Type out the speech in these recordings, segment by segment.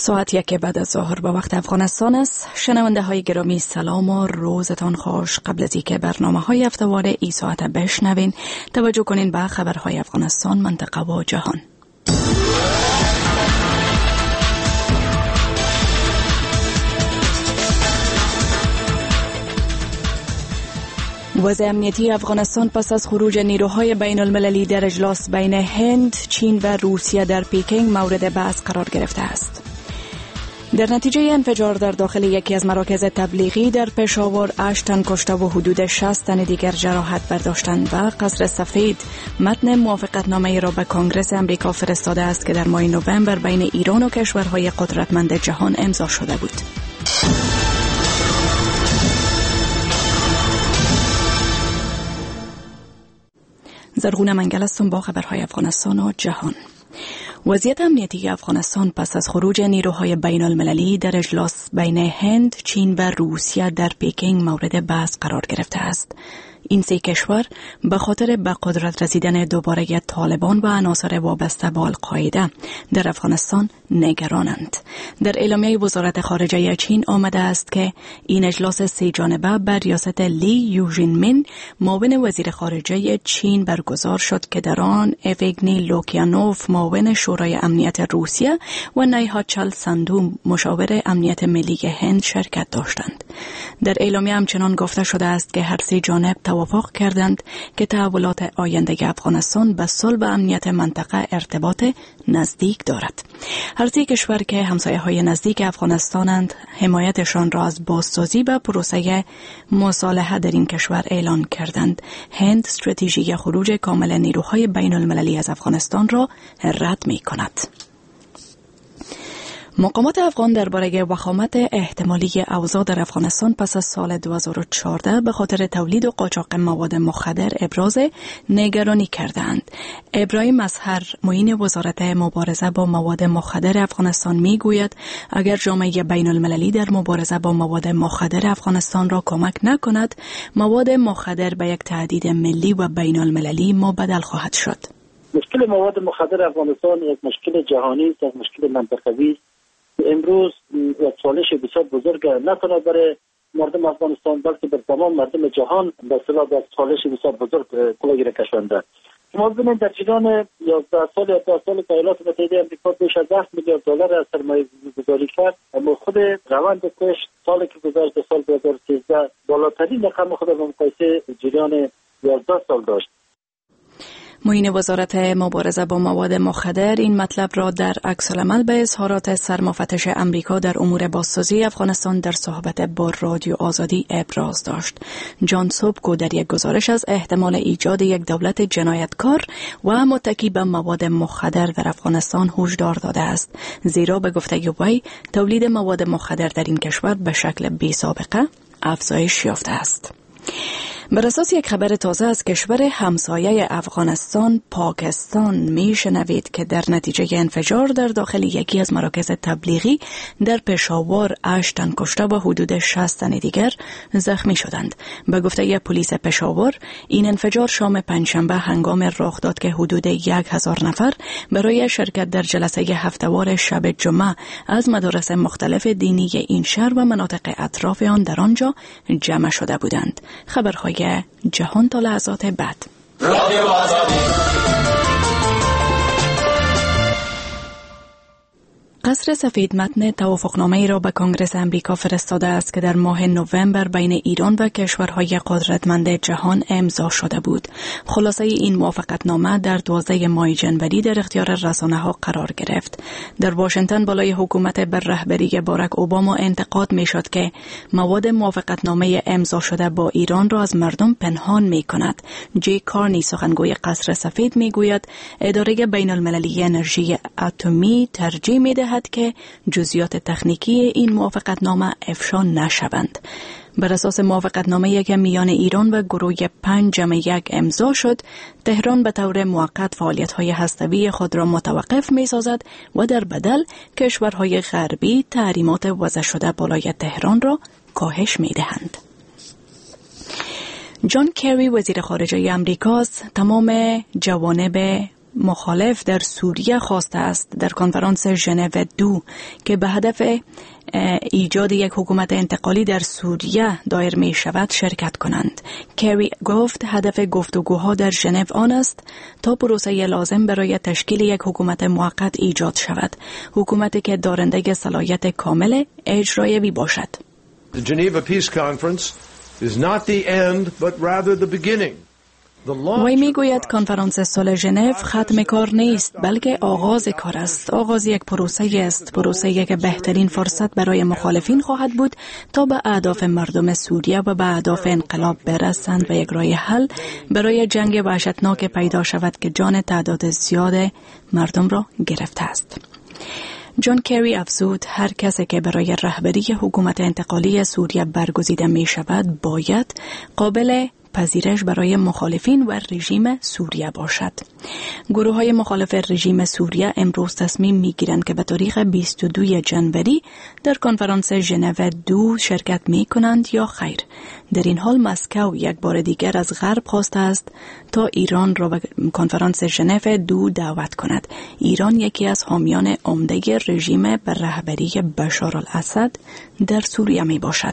ساعت 1 بعد از ظهر به وقت افغانستان است. شنونده های گرامی سلام و روزتان خوش. قبل از اینکه برنامه های هفته‌واره این ساعت بشنوین، توجه کنین به خبرهای افغانستان، منطقه و جهان. وضع امنیتی افغانستان پس از خروج نیروهای بین المللی در اجلاس بین هند، چین و روسیه در پیکینگ مورد بحث قرار گرفته است. در نتیجه انفجار در داخل یکی از مراکز تبلیغی در پشاور 8 تن کشته و حدود 60 تن دیگر جراحت برداشتند و قصر سفید متن موافقتنامه را به کنگره امریکا فرستاده است که در ماه نوامبر بین ایران و کشورهای قدرتمند جهان امضا شده بود. زرغونه منگل هستم با خبرهای افغانستان و جهان. وضعیت امنیتی افغانستان پس از خروج نیروهای بین المللی در اجلاس بین هند، چین و روسیه در پیکینگ مورد بحث قرار گرفته است. این سه کشور به خاطر به قدرت رسیدن دوباره طالبان و عناصر وابسته به القاعده در افغانستان نگرانند. در اعلامیه وزارت خارجه چین آمده است که این اجلاس سه جانبه بر ریاست لی یوژین مین، معاون وزیر خارجه چین برگزار شد که در آن اوگنی لوکیانوف، معاون شورای امنیت روسیه و نیها چل سندو، مشاور امنیت ملی هند شرکت داشتند. در اعلامیه همچنان گفته شده است که هر سه جانب توافق کردند که تحولات آینده افغانستان به صلح و امنیت منطقه ارتباط نزدیک دارد. هر سه کشور که همسایه‌های نزدیک افغانستانند، حمایتشان را از بازسازی و پروسه مصالحه در این کشور اعلان کردند. هند استراتژی خروج کامل نیروهای بین المللی از افغانستان را رد می‌کند. مقامات افغان درباره وخامت احتمالی اوضاع در افغانستان پس از سال 2014 به خاطر تولید و قاچاق مواد مخدر ابراز نگرانی کردند. ابراهیم اظهر، معین وزارت مبارزه با مواد مخدر افغانستان، میگوید اگر جامعه بین المللی در مبارزه با مواد مخدر افغانستان را کمک نکند، مواد مخدر به یک تهدید ملی و بین المللی مبدل خواهد شد. مشکل مواد مخدر افغانستان یک مشکل جهانی است، یک مشکل منطقوی است. امروز یک چالش بسیار بزرگ نه تنها برای مردم افغانستان بلکه بر تمام مردم جهان به اصطلاح یک چالش بسیار بزرگ کلاهی را کشانده. شما ببینید در جریان 11 سال یا 10 سال که ایالات متحده آمریکا بیش از 10 میلیارد دلار از سرمایه گذاری کرد، اما خود روند کشت سالی که گذشت سال 2013 بالاترین رقم خود به مقایسه جریان 11 سال داشت. معین وزارت مبارزه با مواد مخدر این مطلب را در عکس‌العمل به اظهارات سرمفتش امریکا در امور بازسازی افغانستان در صحبت با رادیو آزادی ابراز داشت. جان سوبکو در یک گزارش از احتمال ایجاد یک دولت جنایتکار و متکی به مواد مخدر در افغانستان هشدار داده است، زیرا به گفته وی تولید مواد مخدر در این کشور به شکل بی‌سابقه افزایش یافته است. بر اساس یک خبر تازه از کشور همسایه افغانستان، پاکستان، میشنوید که در نتیجه انفجار در داخل یکی از مراکز تبلیغی در پشاور 8 تن کشته و حدود 60 تن دیگر زخمی شدند. به گفته پلیس پشاور، این انفجار شام پنجشنبه هنگام رخ داد که حدود 1000 نفر برای شرکت در جلسه هفته‌وار شب جمعه از مدارس مختلف دینی این شهر و مناطق اطراف آن در آنجا جمع شده بودند. خبرهای جهان تا لحظات بعد. رادیو آزادی. قصر سفید متن توافقنامه را به کنگره امریکا فرستاده است که در ماه نوامبر بین ایران و کشورهای قدرتمند جهان امضا شده بود. خلاصه این موافقتنامه در 12 ماه جنوری در اختیار رسانه‌ها قرار گرفت. در واشنگتن بالای حکومت بر رهبری باراک اوباما انتقاد می‌شد که مواد موافقتنامه امضا شده با ایران را از مردم پنهان می‌کند. جی کارنی، سخنگوی قصر سفید، می‌گوید اداره بین المللی انرژی اتمی ترجیح می‌دهد که جزئیات تکنیکی این موافقتنامه افشا نشوند. بر اساس موافقتنامه‌ای که میان ایران و گروه 5+1 امضا شد، تهران به طور موقت فعالیت‌های هسته‌ای خود را متوقف می‌سازد و در بدل کشورهای غربی تحریمات وضع شده بالای تهران را کاهش می‌دهند. جان کری، وزیر خارجه آمریکا، تمام جوانب مخالف در سوریه خواسته است در کنفرانس ژنو 2 که به هدف ایجاد یک حکومت انتقالی در سوریه دایر می شود شرکت کنند. کری گفت هدف گفتگوها در ژنو آن است تا پروسه لازم برای تشکیل یک حکومت موقت ایجاد شود، حکومتی که دارنده صلاحیت کامل اجرایی باشد. The Geneva Peace Conference is not the end but rather the beginning. وی میگوید کنفرانس صلح ژنو ختم کار نیست بلکه آغاز کار است. آغاز یک پروسه است، پروسه‌ای که بهترین فرصت برای مخالفین خواهد بود تا به اهداف مردم سوریه و به اهداف انقلاب برسند و یک راه حل برای جنگ وحشتناک پیدا شود که جان تعداد زیاد مردم را گرفته است. جان کری افزود هر کسی که برای رهبری حکومت انتقالی سوریه برگزیده می شود باید قابل پذیرش برای مخالفین و رژیم سوریه باشد. گروه های مخالف رژیم سوریه امروز تصمیم می گیرند که به تاریخ 22 جنوری در کنفرانس ژنو 2 شرکت می کنند یا خیر. در این حال مسکو یک بار دیگر از غرب خواسته است تا ایران را به کنفرانس ژنو 2 دعوت کند. ایران یکی از حامیان عمده رژیم به رهبری بشار الاسد در سوریه می باشد.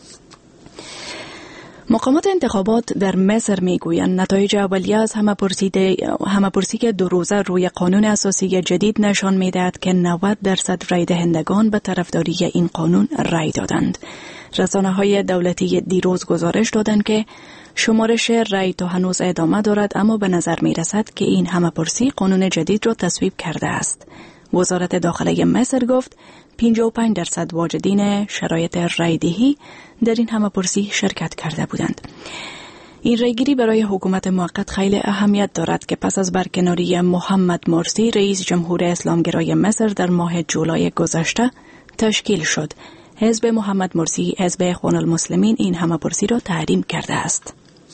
مقامات انتخابات در مصر میگویند نتایج اولیه از همه‌پرسی که 2 روزه روی قانون اساسی جدید نشان می‌دهد که 90% رای دهندگان به طرفداری این قانون رای دادند. رسانه‌های دولتی دیروز گزارش دادند که شمارش رای تا هنوز ادامه دارد، اما به نظر می‌رسد که این همه‌پرسی قانون جدید را تصویب کرده است. وزارت داخلی مصر گفت 55% واجدین شرایط رایدهی در این همه‌پرسی شرکت کرده بودند. این رایگیری برای حکومت موقت خیلی اهمیت دارد که پس از برکناری محمد مرسی رئیس جمهور اسلامگرای مصر در ماه جولای گذشته تشکیل شد. حزب محمد مرسی، حزب اخوان المسلمین، این همه‌پرسی را تحریم کرده است.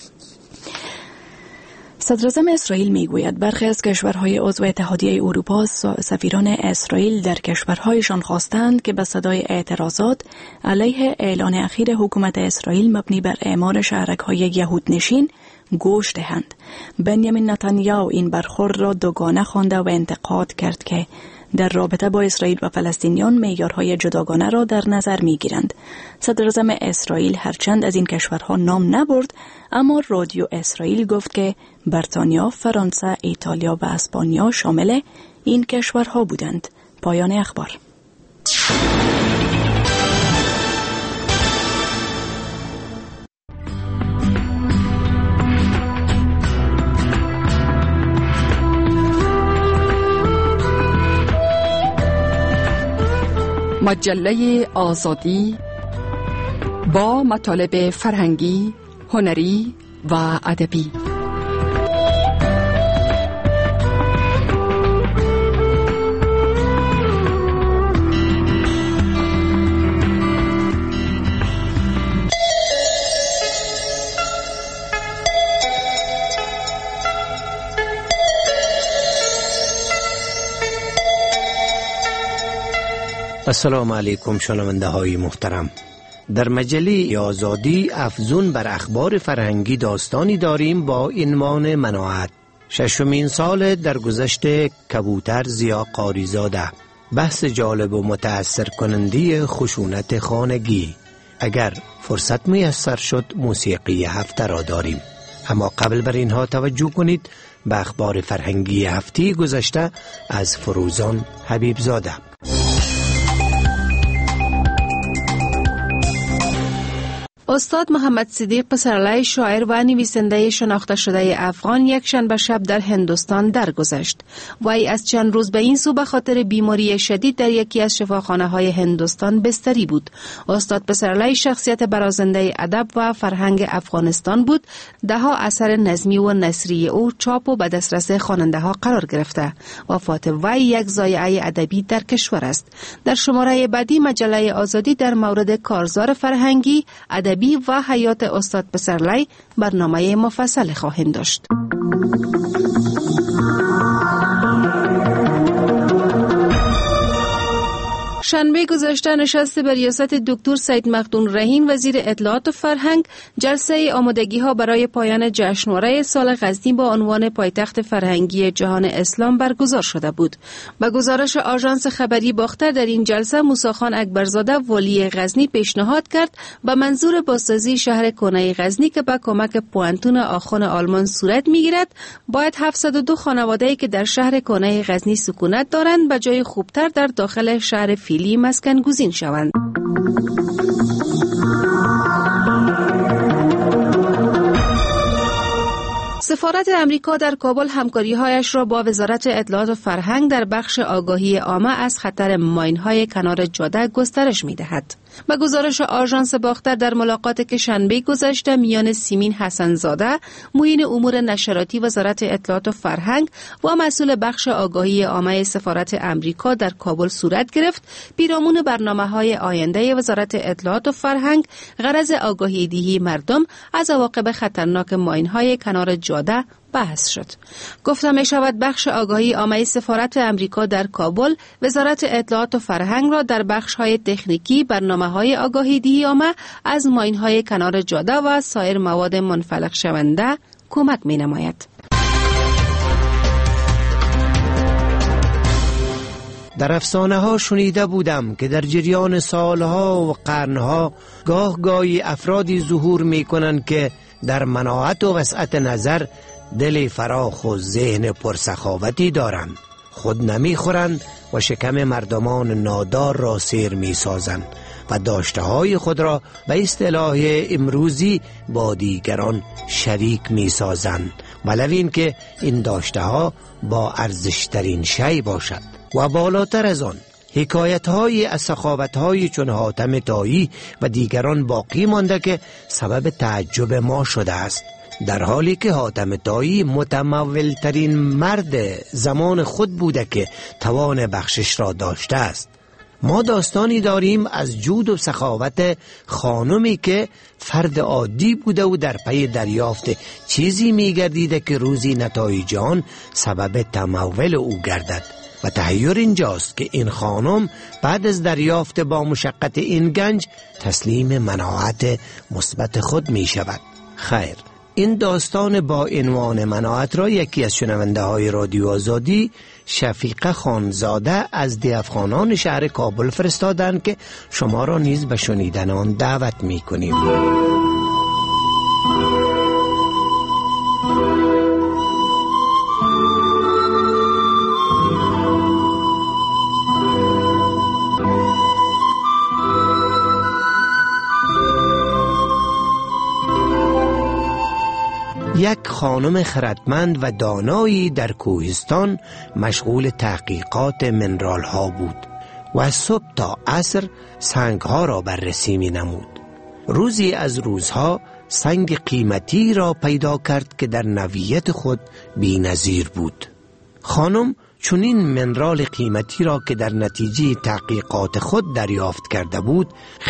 صدراعظم اسرائیل میگوید برخی از کشورهای عضو اتحادیه اروپا سفیران اسرائیل در کشورهایشان خواستند که به صدای اعتراضات علیه اعلان اخیر حکومت اسرائیل مبنی بر اعمار شهرک‌های یهودنشین گوش دهند. بنیامین نتانیاهو این برخورد را دوگانه خوانده و انتقاد کرد که در رابطه با اسرائیل و فلسطینیان معیارهای جداگانه را در نظر می‌گیرند. صدراعظم اسرائیل هرچند از این کشورها نام نبرد، اما رادیو اسرائیل گفت که بریتانیا، فرانسه، ایتالیا و اسپانیا شامل این کشورها بودند. پایان اخبار. مجله آزادی با مطالب فرهنگی، هنری و ادبی. السلام علیکم شنونده های محترم. در مجله آزادی افزون بر اخبار فرهنگی داستانی داریم با عنوان مناعت. 6مین سال درگذشت کبوتر ضیا قاریزاده. بحث جالب و متاثر کننده خشونت خانگی. اگر فرصت میسر شد موسیقی هفته را داریم، اما قبل بر اینها توجه کنید به اخبار فرهنگی هفته گذشته از فروزان حبیبزاده. استاد محمد صدیق پسرعلی شاعر و نویسنده شناخته شده افغان یک شنبه شب در هندوستان درگذشت. وی از چند روز به این سو به خاطر بیماری شدید در یکی از شفاخانه های هندوستان بستری بود. استاد پسرعلی شخصیت برازنده ادب و فرهنگ افغانستان بود. دهها اثر نظمی و نثری او چاپ و به دسترس خواننده ها قرار گرفته. وفات وی یک ضایعه ادبی در کشور است. در شماره بعدی مجله آزادی در مورد کارزار فرهنگی، ادبی و حیات استاد پسرعلی برنامه مفصل خواهیم داشت. شنبه گذشته نشست به ریاست دکتر سید مخدوم رهین وزیر اطلاعات و فرهنگ جلسه آمادگی‌ها برای پایان جشنواره سال غزنی با عنوان پایتخت فرهنگی جهان اسلام برگزار شده بود. با گزارش آژانس خبری باختر در این جلسه موسی خان اکبرزاده والی غزنی پیشنهاد کرد به منظور بازسازی شهر کهنه غزنی که با کمک پوانتون آخوان آلمان صورت می‌گیرد باید 702 خانواده‌ای که در شهر کهنه غزنی سکونت دارند به جای خوبتر در داخل شهر فیلی مسکن گزین شوند. سفارت امریکا در کابل همکاری‌هایش را با وزارت اطلاعات و فرهنگ در بخش آگاهی عامه از خطر ماین‌های کنار جاده گسترش می‌دهد. با گزارش آژانس باختر در ملاقاتی که شنبه گذشته میان سیمین حسن‌زاده، معین امور نشراتی وزارت اطلاعات و فرهنگ و مسئول بخش آگاهی عامه سفارت امریکا در کابل صورت گرفت، پیرامون برنامه‌های آینده وزارت اطلاعات و فرهنگ غرض آگاهی دهی مردم از عواقب خطرناک ماین‌های کنار جاده بحث شد. گفته می شود بخش آگاهی عامه سفارت امریکا در کابل وزارت اطلاعات و فرهنگ را در بخش‌های تکنیکی برنامه‌های آگاهی دهی عامه از ماین‌های کنار جاده و سایر مواد منفلق شونده کمک می‌نماید. در افسانه ها شنیده بودم که در جریان سالها و قرنها گاهی افرادی ظهور می کنند که در مناعت و وسعت نظر دل فراخ و ذهن پرسخاوتی دارند، خود نمی خورند و شکم مردمان نادار را سیر می سازند و داشته های خود را به اصطلاح امروزی با دیگران شریک می سازند، ولو این که این داشته ها با ارزشترین شی باشد. و بالاتر از آن حکایت های از سخاوت های چون حاتم طایی و دیگران باقی مانده که سبب تعجب ما شده است، در حالی که حاتم طایی متمول ترین مرد زمان خود بوده که توان بخشش را داشته است. ما داستانی داریم از جود و سخاوت خانمی که فرد عادی بوده و در پی دریافت چیزی میگردیده که روزی نتایج آن سبب تمول او گردد. و تحیر اینجاست که این خانم بعد از دریافت با مشقت این گنج تسلیم مناعت مثبت خود می شود. خیر، این داستان با عنوان مناعت را یکی از شنونده های رادیو آزادی، شفیقه خانزاده از دیوخانان شهر کابل فرستادند که شما را نیز به شنیدن آن دعوت می کنیم. یک خانم خردمند و دانایی در کوهستان مشغول تحقیقات منرال ها بود و از صبح تا عصر سنگ ها را بررسی می نمود. روزی از روزها سنگ قیمتی را پیدا کرد که در نوعیت خود بی نظیر بود. خانم چنین منرال قیمتی را که در نتیجه تحقیقات خود دریافت کرده بود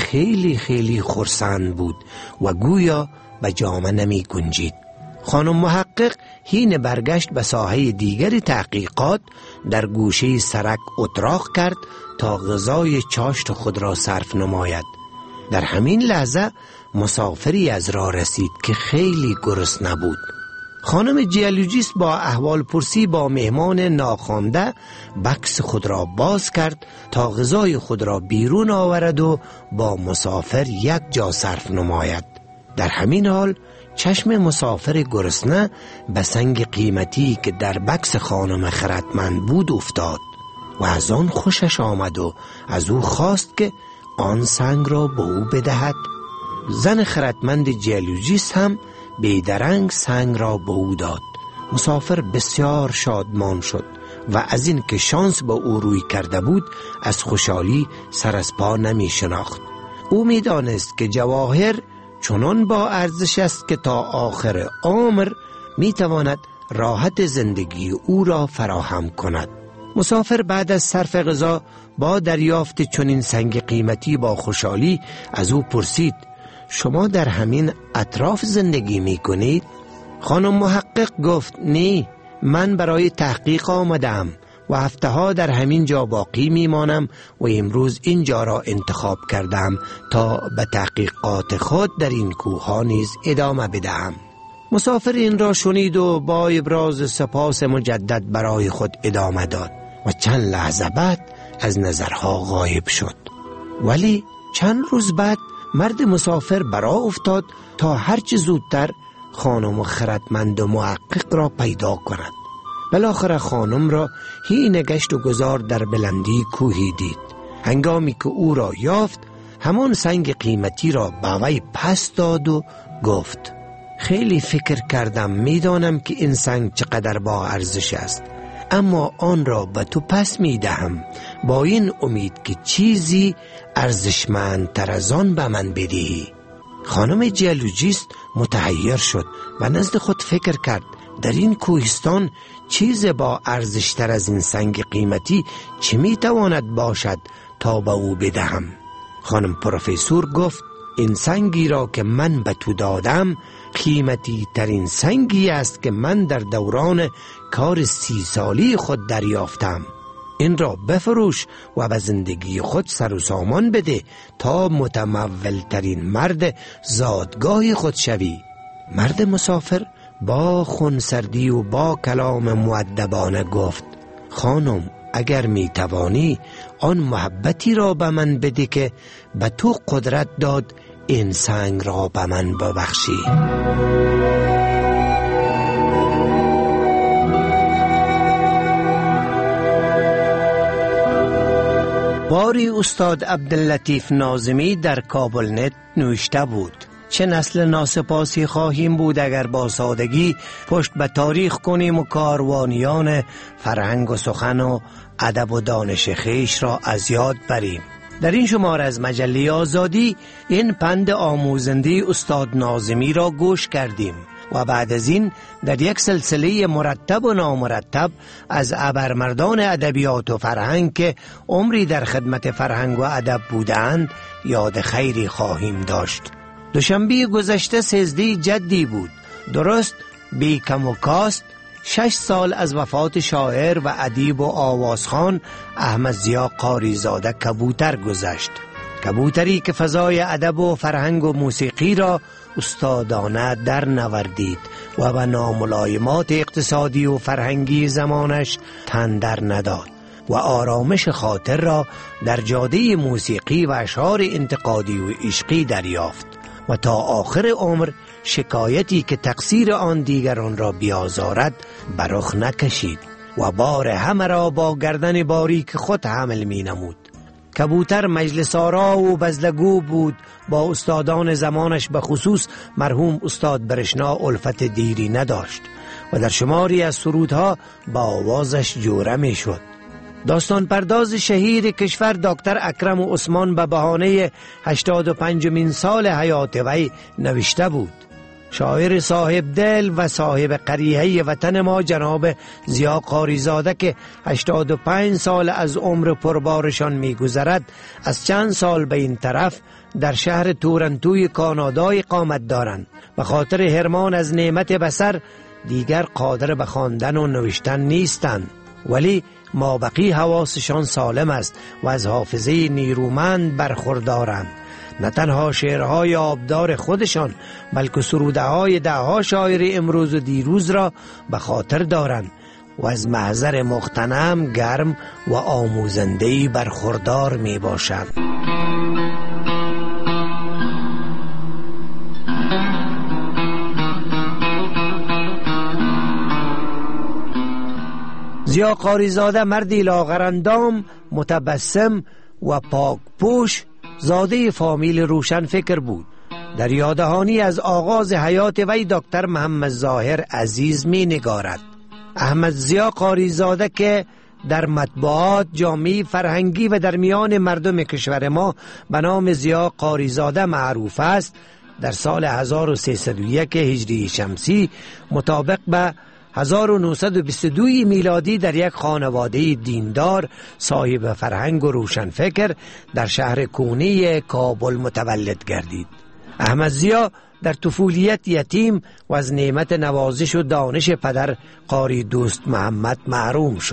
خیلی خرسند بود و گویا به جامه نمی گنجید. خانم محقق حین برگشت به ساحه دیگر تحقیقات در گوشه سرک اتراق کرد تا غذای چاشت خود را صرف نماید. در همین لحظه مسافری از راه رسید که خیلی گرسنه بود. خانم جیولوژیست با احوال پرسی با مهمان ناخوانده بکس خود را باز کرد تا غذای خود را بیرون آورد و با مسافر یک جا صرف نماید. در همین حال چشم مسافر گرسنه به سنگ قیمتی که در بکس خانم خردمند بود افتاد و از آن خوشش آمد و از او خواست که آن سنگ را به او بدهد. زن خردمند جیولوژیست هم بیدرنگ سنگ را به او داد. مسافر بسیار شادمان شد و از این که شانس به او روی کرده بود از خوشحالی سر از پا نمی شناخت. او می دانست که جواهر چنان با ارزش است که تا آخر عمر می تواند راحت زندگی او را فراهم کند. مسافر بعد از صرف غذا با دریافت چنین سنگ قیمتی با خوشحالی از او پرسید: شما در همین اطراف زندگی می کنید؟ خانم محقق گفت: نه، من برای تحقیق آمدم و هفته ها در همین جا باقی میمانم و امروز اینجا را انتخاب کردم تا به تحقیقات خود در این کوه ها نیز ادامه بدهم. مسافر این را شنید و با ابراز سپاس مجدد برای خود ادامه داد و چند لحظه بعد از نظرها غایب شد. ولی چند روز بعد مرد مسافر برا افتاد تا هرچه زودتر خانم خردمند و محقق را پیدا کند. بالاخره خانم را حین گشت و گذار در بلندی کوهی دید. هنگامی که او را یافت همان سنگ قیمتی را به وی پس داد و گفت: خیلی فکر کردم، میدانم که این سنگ چقدر با ارزش است، اما آن را به تو پس میدهم با این امید که چیزی ارزشمندتر از آن به من بدهی. خانم جیولوژیست متحیر شد و نزد خود فکر کرد در این کوهستان چیز با ارزشتر از این سنگ قیمتی چه میتواند باشد تا به او بدهم. خانم پروفسور گفت: این سنگی را که من به تو دادم قیمتی ترین سنگی است که من در دوران کار 30 سالی خود دریافتم. این را بفروش و به زندگی خود سر و سامان بده تا متمول ترین مرد زادگاه خود شوی. مرد مسافر با خونسردی و با کلام مؤدبانه گفت: خانم، اگر می توانی آن محبتی را به من بده که به تو قدرت داد این سنگ را به من ببخشی. باری استاد عبداللطیف ناظمی در کابل نت نوشته بود: چه نسل ناسپاسی خواهیم بود اگر با سادگی پشت به تاریخ کنیم و کاروانیان فرهنگ و سخن و ادب و دانش خویش را از یاد بریم. در این شماره از مجله آزادی این پند آموزنده استاد ناظمی را گوش کردیم و بعد از این در یک سلسله مرتب و نامرتب از ابرمردان ادبیات و فرهنگ که عمری در خدمت فرهنگ و ادب بودند یاد خیری خواهیم داشت. دوشنبه گذشته 13 جدی بود. درست بی کم و کاست 6 سال از وفات شاعر و ادیب و آوازخوان احمد ضیا قاریزاده کبوتر گذشت. کبوتری که فضای ادب و فرهنگ و موسیقی را استادانه در نوردید و به ناملایمات اقتصادی و فرهنگی زمانش تن در نداد و آرامش خاطر را در جاده موسیقی و اشعار انتقادی و عشقی دریافت و تا آخر عمر شکایتی که تقصیر آن دیگران را بیازارد برخ نکشید و بار همه را با گردن باریک خود حمل می نمود. کبوتر مجلس آرا و بزلگو بود، با استادان زمانش به خصوص مرحوم استاد برشنا الفت دیری نداشت و در شماری از سرودها با آوازش جوره می شد. داستان پرداز شهیر کشور دکتر اکرم عثمان به بهانه 85مین سال حیات وی نوشته بود: شاعر صاحب دل و صاحب قریحه وطن ما جناب ضیا قاریزاده که 85 سال از عمر پربارشان می‌گذرد، از چند سال به این طرف در شهر تورنتوی کانادا اقامت دارند. به خاطر حرمان از نعمت بصر دیگر قادر به خواندن و نوشتن نیستند، ولی مابقی حواسشان سالم است و از حافظه نیرومند برخوردارند. نه تنها شعرهای آبدار خودشان بلکه سروده‌های ده‌ها شاعر امروز و دیروز را به خاطر دارند و از محضر مغتنم گرم و آموزنده‌ای برخوردار می باشند. ضیا قاریزاده مردی لاغرندام، متبسم و پاکپوش، زاده فامیل روشن فکر بود. در یادهانی از آغاز حیات وی دکتر محمد ظاهر عزیز می نگارد: احمد ضیا قاریزاده که در مطبوعات، جامعه فرهنگی و در میان مردم کشور ما به نام ضیا قاریزاده معروف است، در سال 1301 هجری شمسی مطابق به 1922 میلادی در یک خانواده دیندار صاحب فرهنگ و روشنفکر در شهر کونی کابل متولد گردید. احمد ضیا در طفولیت یتیم و از نعمت نوازش و دانش پدر قاری دوست محمد محروم شد.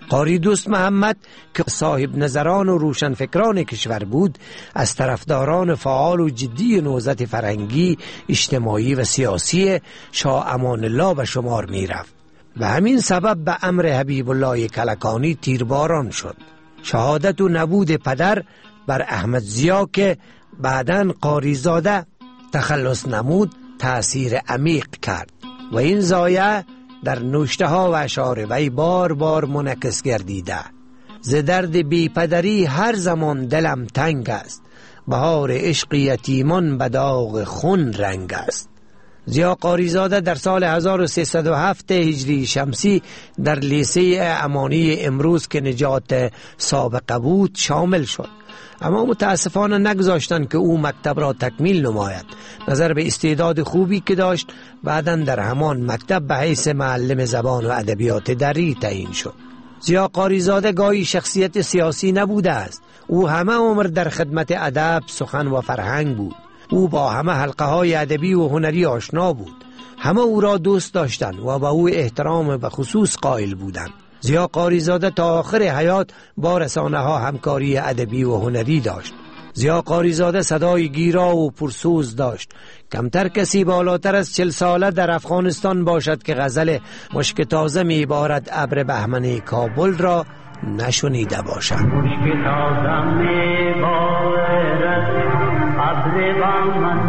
قاری دوست محمد که صاحب نظران و روشنفکران کشور بود، از طرفداران فعال و جدی نهضت فرهنگی، اجتماعی و سیاسی شاه امان الله به شمار می رفت و همین سبب به امر حبیب الله کلکانی تیرباران شد. شهادت و نبود پدر بر احمد ضیا که بعداً قاری زاده تخلص نمود تأثیر عمیق کرد و این ضایعه در نوشته ها و اشعار وی بار بار منعکس گردیده. ز درد بی پدری هر زمان دلم تنگ است، بهار عشق یتیمان به داغ خون رنگ است. ضیا قاری زاده در سال 1307 هجری شمسی در لیسه امانی امروز که نجات سابقه بود شامل شد، اما متاسفانه نگذاشتند که او مکتب را تکمیل نماید. نظر به استعداد خوبی که داشت، بعداً در همان مکتب به حیث معلم زبان و ادبیات دری تعیین شد. ضیا قاری زاده گاهی شخصیت سیاسی نبوده است. او همه عمر در خدمت ادب، سخن و فرهنگ بود. او با همه حلقه های ادبی و هنری آشنا بود. همه او را دوست داشتند و با او احترام به خصوص قائل بودند. ضیا قاری زاده تا آخر حیات با رسانه ها همکاری ادبی و هنری داشت. ضیا قاری زاده صدای گیرا و پرسوز داشت. کمتر کسی بالاتر از 40 ساله در افغانستان باشد که غزل مشک تازه می بارد ابر بهمن کابل را نشنیده باشد. مشک تازه می بارد ابر بهمن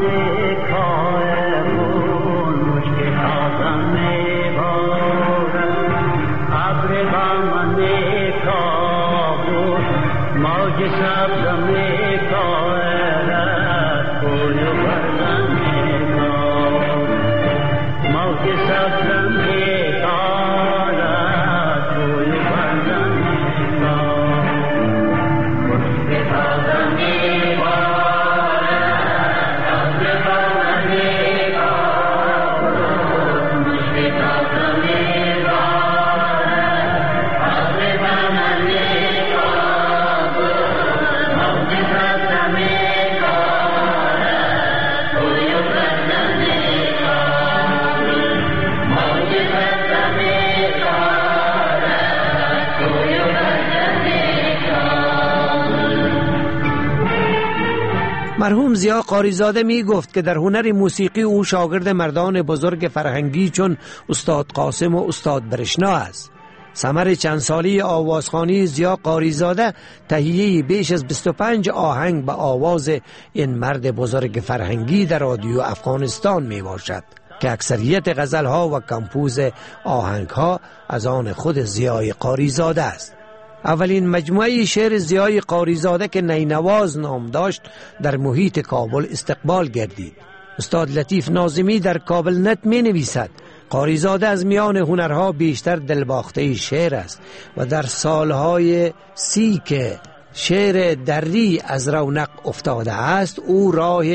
کابل، مشک تازه می بارد ابر بهمن کابل، موج سبز می کارد کوی بردن می کابل، موج سبز می کارد کوی بردن می کابل، مشک تازه می بارد ابر بهمن کابل، مشک تازه می مرحوم ضیا قاری زاده می گفت که در هنر موسیقی او شاگرد مردان بزرگ فرهنگی چون استاد قاسم و استاد برشنا است. ثمر چند سالی آوازخوانی ضیا قاری زاده تهیه بیش از 25 آهنگ به آواز این مرد بزرگ فرهنگی در رادیو افغانستان می باشد که اکثریت غزلها و کمپوز آهنگها از آن خود ضیا قاری زاده است. اولین مجموعه شعر ضیا قاری زاده که نینواز نام داشت در محیط کابل استقبال گردید. استاد لطیف ناظمی در کابل نت می نویسد قاری زاده از میان هنرها بیشتر دلباخته شعر است و در سالهای 30 که شعر دری از رونق افتاده است، او راه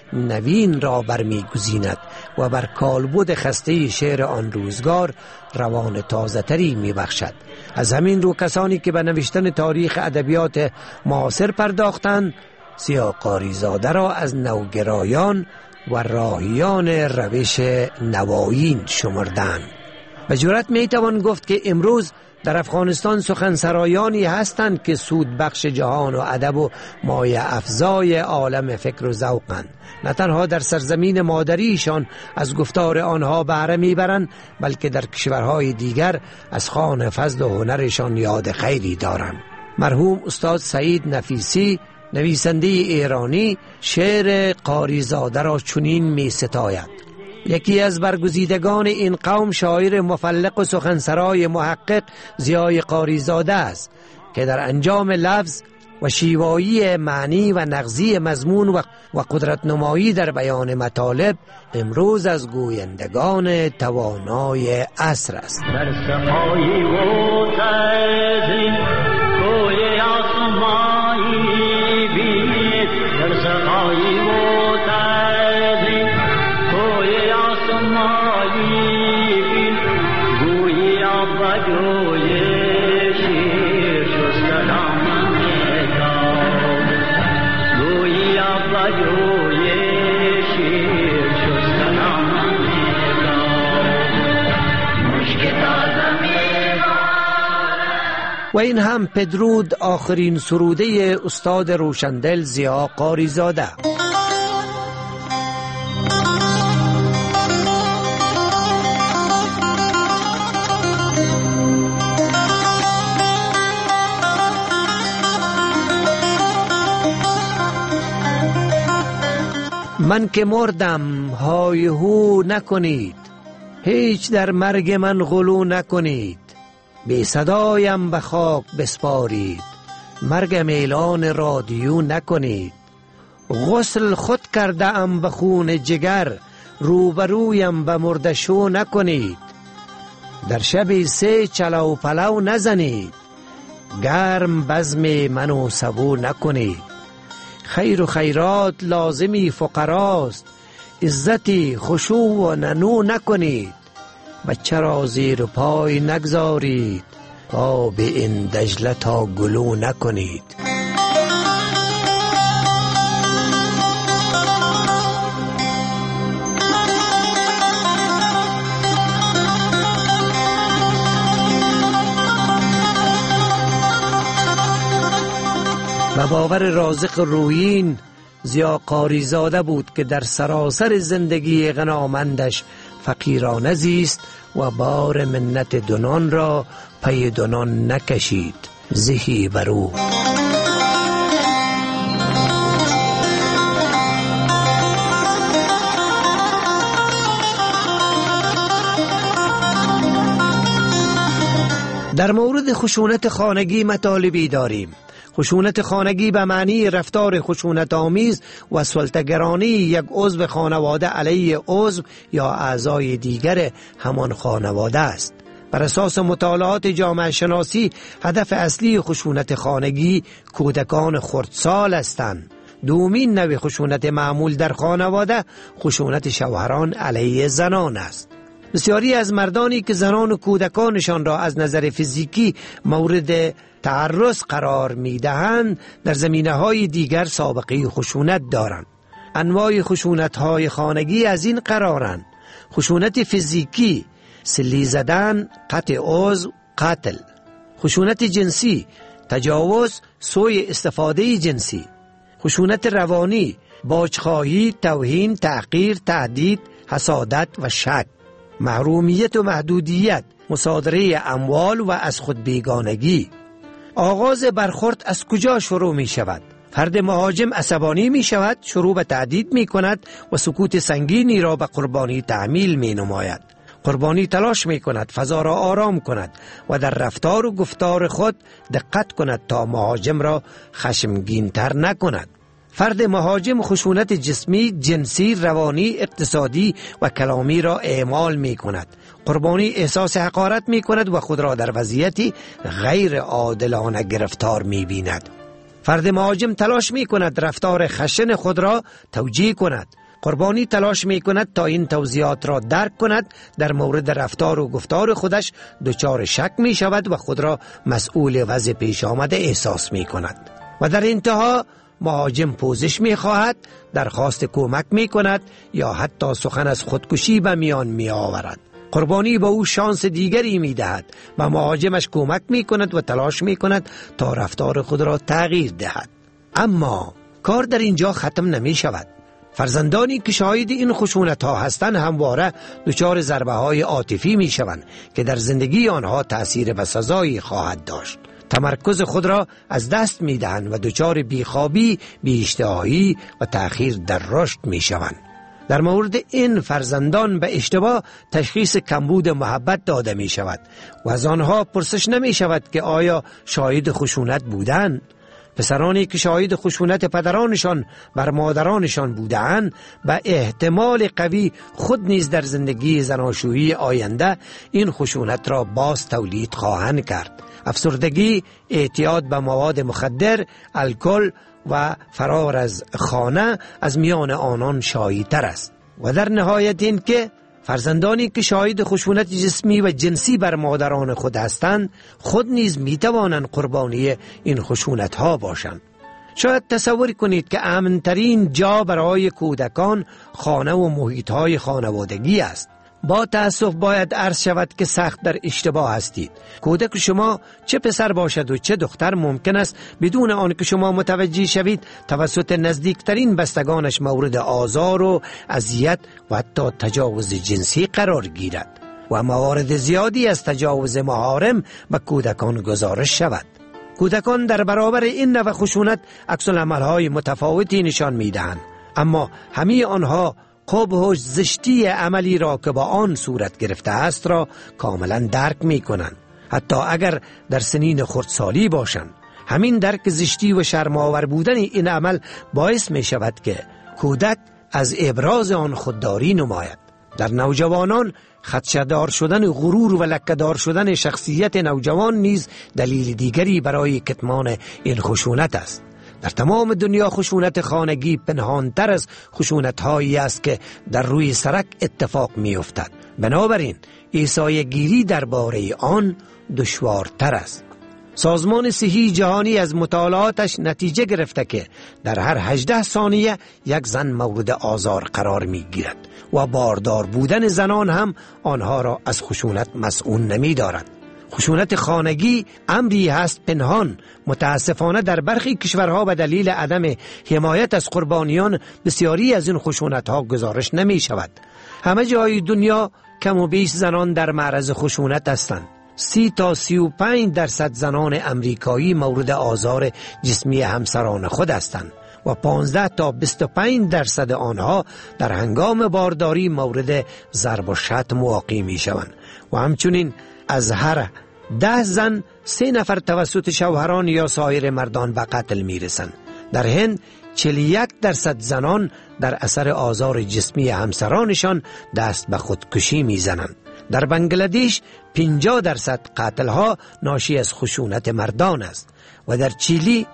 نوین را برمیگزیند و بر کالبد خسته شعر آن روزگار روان تازه تری می بخشد. از همین رو کسانی که به نوشتن تاریخ ادبیات معاصر پرداختند، ضیا قاری زاده را از نوگرایان و راهیان روش نوایین شمردند. به جرات می توان گفت که امروز در افغانستان سخنسرایانی هستند که سود بخش جهان و ادب و مایه افزای عالم فکر و ذوقند. نه تنها در سرزمین مادریشان از گفتار آنها بهره میبرند، بلکه در کشورهای دیگر از خوان فضل و هنرشان یاد خیری دارند. مرحوم استاد سعید نفیسی نویسنده ایرانی شعر قاری زاده را چنین می ستاید: یکی از برگزیدگان این قوم شاعر مفلق و سخنسرای محقق ضیا قاری زاده است که در انجام لفظ و شیوایی معنی و نغزی مضمون و قدرت نمایی در بیان مطالب امروز از گویندگان توانای عصر است. در سقای و تزین کوی آسمایی بینید، در سقای و تزین کوی آسمایی بین، گویی آبا جوی شیر شست دامن کام، گویی آبا جوی شیر شست دامن کام، مشک تازه می بارد این هم پدرود آخرین سروده استاد روشندل ضیا قاریزاده. من که مردم های هو نکنید، هیچ در مرگ من غلو نکنید. بی صدایم به خاک بسپارید، مرگم اعلان رادیو نکنید. غسل خود کرده ام به خون جگر، روبرویم به مردشو نکنید. در شب 3 چلو پلو نزنید، گرم بزم منو سبو نکنید. خیر و خیرات لازمی فقراست، عزتی خشوع و ننو نکنید. بچه را زیر پای نگذارید، پا به این دجله تا گلو نکنید. و باور رازق رویین ضیا قاریزاده بود که در سراسر زندگی غنامندش فقیرانه زیست و بار منت دونان را پی دونان نکشید. زهی برو. در مورد خشونت خانگی مطالبی داریم. خشونت خانگی به معنی رفتار خشونت آمیز و سلطه‌گرانی یک عضو خانواده علیه عضو یا اعضای دیگر همان خانواده است. بر اساس مطالعات جامعه شناسی هدف اصلی خشونت خانگی کودکان خردسال هستند. دومین نوع خشونت معمول در خانواده خشونت شوهران علیه زنان است. بسیاری از مردانی که زنان و کودکانشان را از نظر فیزیکی مورد تعرض قرار می‌دهند در زمینه‌های دیگر سابقه خشونت دارند. انواع خشونت‌های خانگی از این قرارند: خشونت فیزیکی، سلی زدن، قطع عضو، قتل. خشونت جنسی، تجاوز، سوء استفاده جنسی. خشونت روانی، باجخواهی، توهین، تحقیر، تهدید، حسادت و شک. محرومیت و محدودیت، مصادره اموال و از خود بیگانگی. آغاز برخورد از کجا شروع می شود؟ فرد مهاجم عصبانی می شود، شروع به تهدید می کند و سکوت سنگینی را به قربانی تحمیل می نماید. قربانی تلاش می کند فضا را آرام کند و در رفتار و گفتار خود دقت کند تا مهاجم را خشمگین تر نکند. فرد مهاجم خشونت جسمی، جنسی، روانی، اقتصادی و کلامی را اعمال می کند. قربانی احساس حقارت می کند و خود را در وضعیتی غیر عادلانه گرفتار می بیند. فرد مهاجم تلاش می کند رفتار خشن خود را توجیه کند. قربانی تلاش می کند تا این توضیحات را درک کند. در مورد رفتار و گفتار خودش دچار شک می شود و خود را مسئول وضع پیش آمده احساس می کند. و در انتها مهاجم پوزش می خواهد، درخواست کمک می کند یا حتی سخن از خودکشی به میان می آورد. قربانی با او شانس دیگری می دهد و مهاجمش کمک می کند و تلاش می کند تا رفتار خود را تغییر دهد. اما کار در اینجا ختم نمی شود. فرزندانی که شاهد این خشونت ها هستند همواره دچار ضربه های عاطفی می شوند که در زندگی آنها تأثیر بسزایی خواهد داشت. تمرکز خود را از دست می دهند و دچار بیخوابی، بی‌اشتهایی و تأخیر در رشد می شوند. در مورد این فرزندان به اشتباه تشخیص کمبود محبت داده می شود و از آنها پرسش نمی شود که آیا شاهد خشونت بودند. پسرانی که شاهد خشونت پدرانشان بر مادرانشان بودند به احتمال قوی خود نیز در زندگی زناشویی آینده این خشونت را باز تولید خواهند کرد. افسردگی، اعتیاد به مواد مخدر، الکل و فرار از خانه از میان آنان شایع‌تر است. و در نهایت این که فرزندانی که شاهد خشونت جسمی و جنسی بر مادران خود هستند خود نیز می توانند قربانی این خشونت ها باشند. شاید تصور کنید که امن‌ترین جا برای کودکان خانه و محیط های خانوادگی است. با تأسف باید عرض شود که سخت در اشتباه هستید. کودک شما چه پسر باشد و چه دختر ممکن است بدون آن که شما متوجه شوید توسط نزدیکترین بستگانش مورد آزار و اذیت و حتی تجاوز جنسی قرار گیرد و موارد زیادی از تجاوز محارم به کودکان گزارش شود. کودکان در برابر این نوع خشونت عکس‌العمل‌های متفاوتی نشان می‌دهند، اما همه آنها قبح و زشتی عملی را که با آن صورت گرفته است را کاملا درک می‌کنند، حتی اگر در سنین خردسالی باشند. همین درک زشتی و شرم‌آور بودن این عمل باعث می‌شود که کودک از ابراز آن خودداری نماید. در نوجوانان خدشه‌دار شدن غرور و لکه‌دار شدن شخصیت نوجوان نیز دلیل دیگری برای کتمان این خشونت است. در تمام دنیا خشونت خانگی پنهانتر از خشونت‌هایی است که در روی سرک اتفاق می‌افتد. بنابراین ایسای گیری درباره آن دشوارتر است. سازمان صحی جهانی از مطالعاتش نتیجه گرفته که در هر 18 ثانیه یک زن مورد آزار قرار می‌گیرد و باردار بودن زنان هم آنها را از خشونت مسئول نمی‌دارد. خشونت خانگی امری هست پنهان. متاسفانه در برخی کشورها به دلیل عدم حمایت از قربانیان بسیاری از این خشونت‌ها گزارش نمی‌شود. همه جای دنیا کم و بیش زنان در معرض خشونت هستند. 30 تا 35% زنان امریکایی مورد آزار جسمی همسران خود هستند و 15 تا 25% آنها در هنگام بارداری مورد ضرب و شتم واقع می شوند و همچنین از هر 10 زن 3 نفر توسط شوهران یا سایر مردان به قتل می رسند. در هند 41% زنان در اثر آزار جسمی همسرانشان دست به خودکشی می زنند. در بنگلادش 50% قتل‌ها ناشی از خشونت مردان است و در چیلی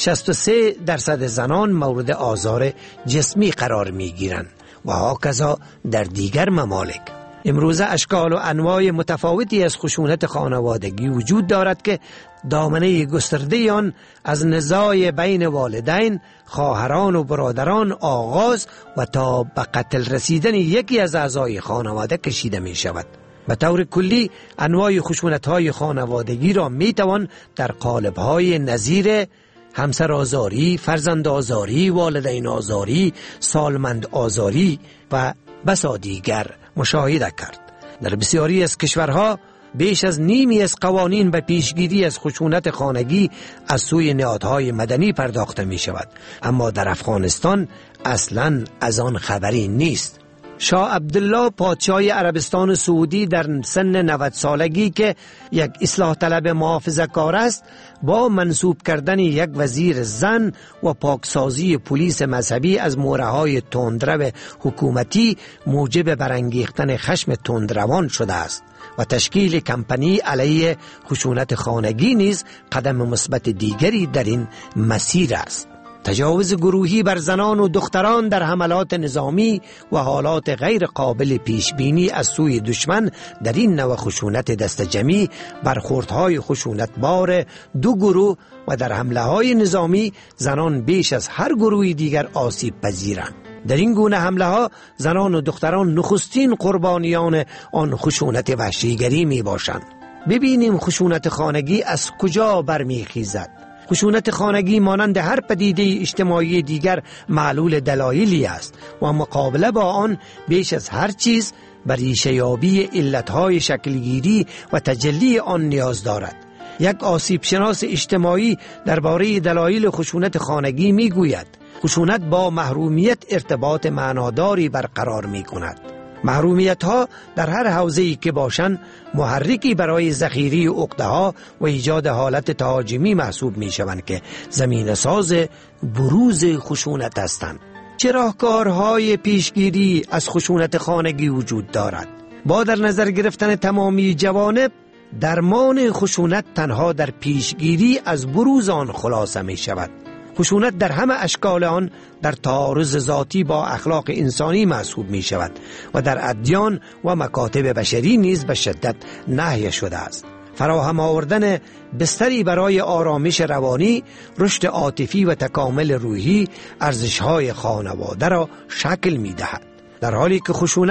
63% زنان مورد آزار جسمی قرار می‌گیرند و هاکذا در دیگر ممالک. امروزه اشکال و انواع متفاوتی از خشونت خانوادگی وجود دارد که دامنه گسترده آن از نزاع بین والدین، خواهران و برادران آغاز و تا به قتل رسیدن یکی از اعضای خانواده کشیده می شود. به طور کلی انواع خشونت‌های خانوادگی را می‌توان در قالب‌های نظیر همسر آزاری، فرزند آزاری، والدین آزاری، سالمند آزاری و بسا دیگر مشاهده کرد. در بسیاری از کشورها بیش از نیمی از قوانین به پیشگیری از خشونت خانگی از سوی نهادهای مدنی پرداخته می شود، اما در افغانستان اصلاً از آن خبری نیست. شاه عبدالله پادشاه عربستان سعودی در سن 90 سالگی که یک اصلاح طلب محافظه‌کار است، با منصوب کردن یک وزیر زن و پاکسازی پلیس مذهبی از مهره‌های تندرو حکومتی موجب برانگیختن خشم تندروان شده است و تشکیل کمپانی علیه خشونت خانگی نیز قدم مثبت دیگری در این مسیر است. تجاوز گروهی بر زنان و دختران در حملات نظامی و حالات غیر قابل پیش بینی از سوی دشمن در این نوع خشونت دست جمعی برخوردهای خشونتبار دو گروه و در حمله‌های نظامی زنان بیش از هر گروه دیگر آسیب پذیرند. در این گونه حمله ها زنان و دختران نخستین قربانیان آن خشونت وحشیگری می باشند. ببینیم خشونت خانگی از کجا برمیخیزد. خشونت خانگی مانند هر پدیده اجتماعی دیگر معلول دلایلی است و مقابله با آن بیش از هر چیز بر ریشه‌یابی علتهای شکلگیری و تجلی آن نیاز دارد. یک آسیب شناس اجتماعی درباره دلایل خشونت خانگی می گوید خشونت با محرومیت ارتباط معناداری برقرار می کند. محرومیت ها در هر حوزه‌ای که باشند محرکی برای ذخیره عقده‌ها و ایجاد حالت تهاجمی محسوب می شوند که زمینه ساز بروز خشونت هستند. چه راهکارهای پیشگیری از خشونت خانگی وجود دارد؟ با در نظر گرفتن تمامی جوانب، درمان خشونت تنها در پیشگیری از بروز آن خلاصه می شود. خشونت در همه اشکال آن در تعارض ذاتی با اخلاق انسانی محسوب می شود و در ادیان و مکاتب بشری نیز به شدت نهی شده است. فراهم آوردن بستری برای آرامش روانی، رشد عاطفی و تکامل روحی ارزش‌های خانواده را شکل می دهد، در حالی که خشونت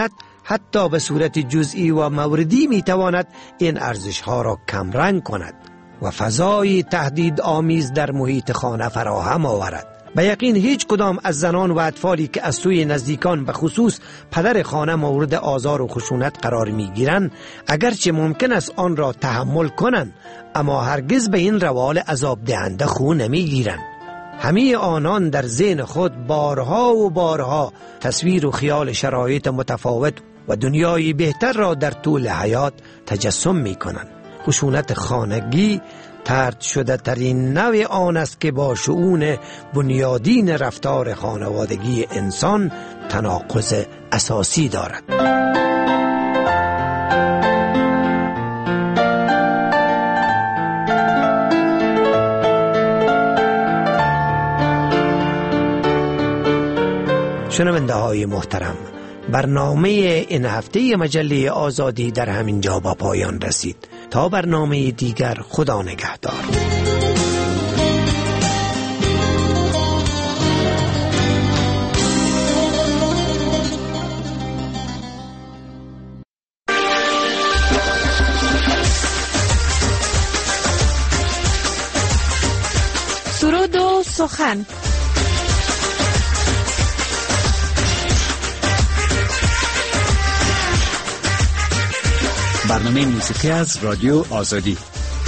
حتی به صورت جزئی و موردی میتواند این ارزش‌ها را کمرنگ کند و فضای تهدید آمیز در محیط خانه فراهم آورد. به یقین هیچ کدام از زنان و اطفالی که از سوی نزدیکان به خصوص پدر خانه مورد آزار و خشونت قرار میگیرند، اگرچه ممکن است آن را تحمل کنند، اما هرگز به این روال عذاب دهنده خو نمیگیرند. همه آنان در ذهن خود بارها و بارها تصویر و خیال شرایط متفاوت و دنیای بهتر را در طول حیات تجسم می کنند. خشونت خانگی طرد شده ترین نوع آن است که با شؤون بنیادین رفتار خانوادگی انسان تناقض اساسی دارد. شنونده های محترم، برنامه این هفته مجله آزادی در همین جا با پایان رسید. تا برنامه دیگر، خدا نگهدار. سرود و سخن. برنامه موسیقی از رادیو آزادی.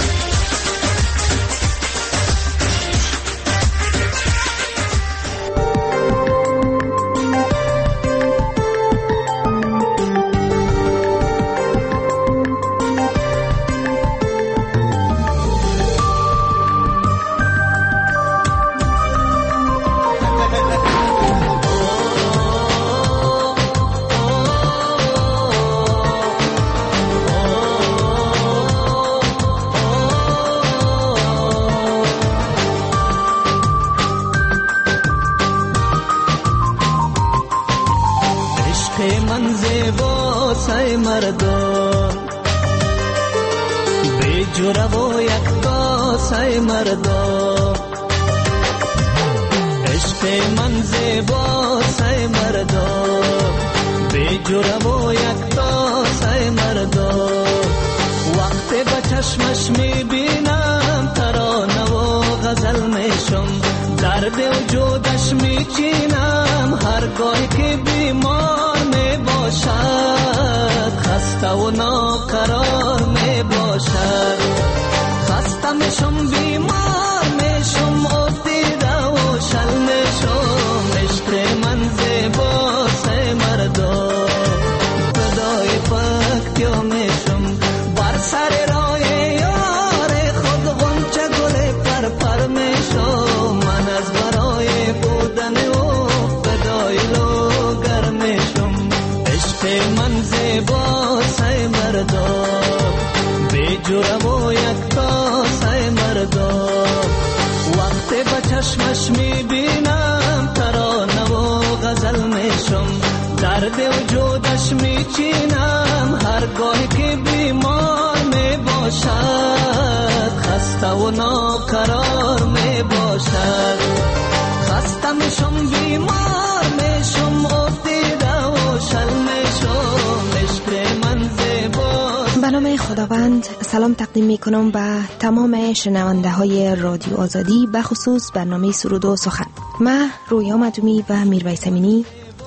خداوند سلام تقدیم می کنم به تمام شنونده های رادیو آزادی، به خصوص برنامه سرود و سخن. من رویا مدومی و میرویس امینی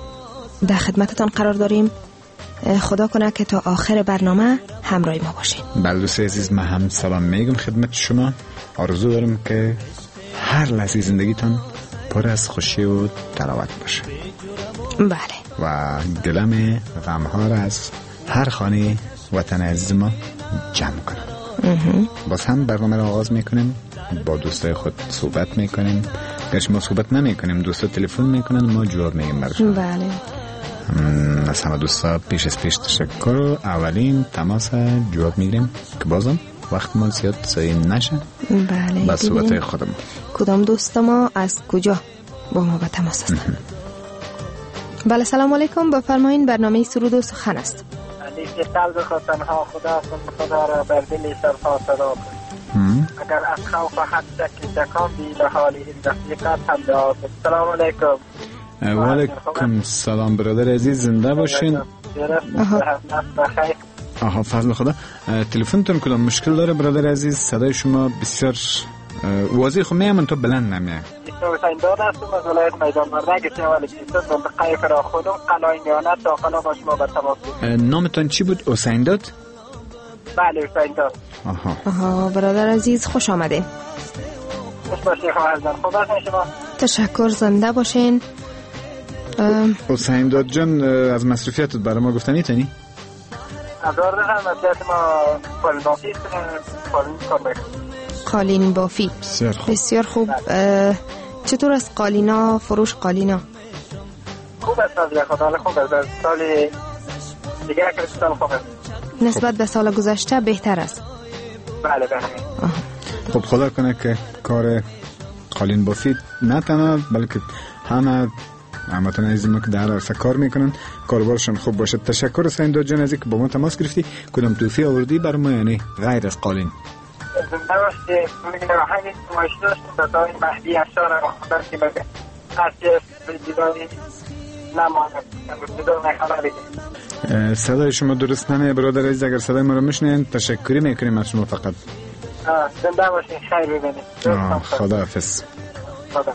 در خدمتتان قرار داریم. خدا کنه که تا آخر برنامه همراه ما باشین. بله دوست عزیز، من هم سلام میگم خدمت شما. آرزو دارم که هر لحظه زندگیتان پر از خوشی و تراوت باشه. بله. و گلم غمها را از هر خانه وطن عزیز ما جمع کنم. باز هم برنامه را آغاز میکنیم، با دوستای خود صحبت میکنیم. گرچه ما صحبت نمیکنیم، دوستا تلفن میکنن، ما جواب میگیم برشون. بله. از همه دوستا پیش از پیش تشکر. اولین تماس جواب میگیریم که بازم وقت ما زیاد ضایع نشه. بله. با صحبت خودمون کدام دوست ما از کجا با ما به تماس هست؟ بله، سلام علیکم، بفرمایید. برنامه سرود و سخن است. که قلب خود تنها خدا را بر دل سرها صدا کن. اگر از خوف حد تکان بی به حال این دقیقت هم دعا کن. سلام علیکم. و علیکم سلام برادر عزیز، زنده باشین. آها فضل خدا. تلفنتون کدام مشکل داره برادر عزیز؟ صدای شما بسیار واضح خب میامن تو بلند نمیه. حسین داد هستم از ولایت میدان مرده که ولی کیست منطقه فراخودم قلعه میانت داخل با شما به تماس. نامتان چی بود؟ حسین داد؟ بله حسین داد. آها برادر عزیز خوش آمدین. خوش باشین خواهر جان. خوب هستین شما؟ تشکر زنده باشین. حسین داد جان از مصرفیتت برای ما گفتنی تانی؟ از آرده هم مصرفیت ما قالین بافی قالین بافی بسیار خوب. چطور است قالینا فروش قالینا؟ خوب است از خدا خوب است. سال دیگه که سال خوب است نسبت به سال گذشته بهتر است. بله بله. خب خدا کنه که کار قالین بافی نه تنها بلکه همه همتون عزیز ما که در عرصه کار میکنن کاربارشون خوب باشه. تشکر حسین داد جان از اینکه با ما تماس گرفتی. کدام توفیق آوردی بر ما یعنی غیر از قالین؟ زنده باشی. من همین ماشین داشتم تا این مهدی افشار آخوندن که بگه هرچی دیدانی نماند دیدان نخبری. صدای شما درست نمیه برادر عزیز. اگر صدای ما رو میشنین تشکری میکنیم از شما فقط. زنده باشین. خیر ببینید. خدا حافظ. خدا.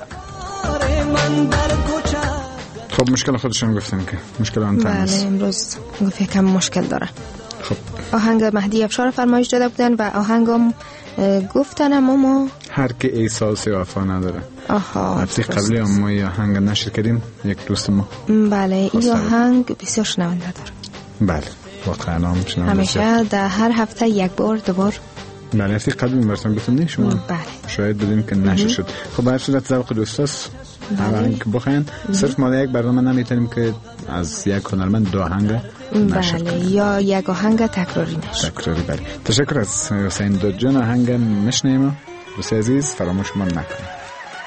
خب مشکل خودشون گفتن که مشکل آن تنیست. بله امروز گفت یکم مشکل داره. خب آهنگ مهدی افشار فرمایش داده بودن و آهنگم گفتن اما هر که احساس وفا نداره. آها هفته قبلی هم ما یه آهنگ نشر کردیم یک دوست ما. بله این آهنگ بسیار شنونده داره. بله واقعا هم شنونده همیشه در هر هفته یک بار دوبار. بله هفته قبلی براتون گفتم نه شما بله شاید بدیم که نشر شد. خب به هر صورت ذوق دوستاست آهنگ بخواین. صرف ما یک برنامه نمیتونیم که از یک هنرمند دو آهنگ نشر بله یا یک آهنگ تکراری نشه. تکراری. بله تشکر از حسین داد جان. آهنگ میشنیم. دوست عزیز فراموش ما نکنید.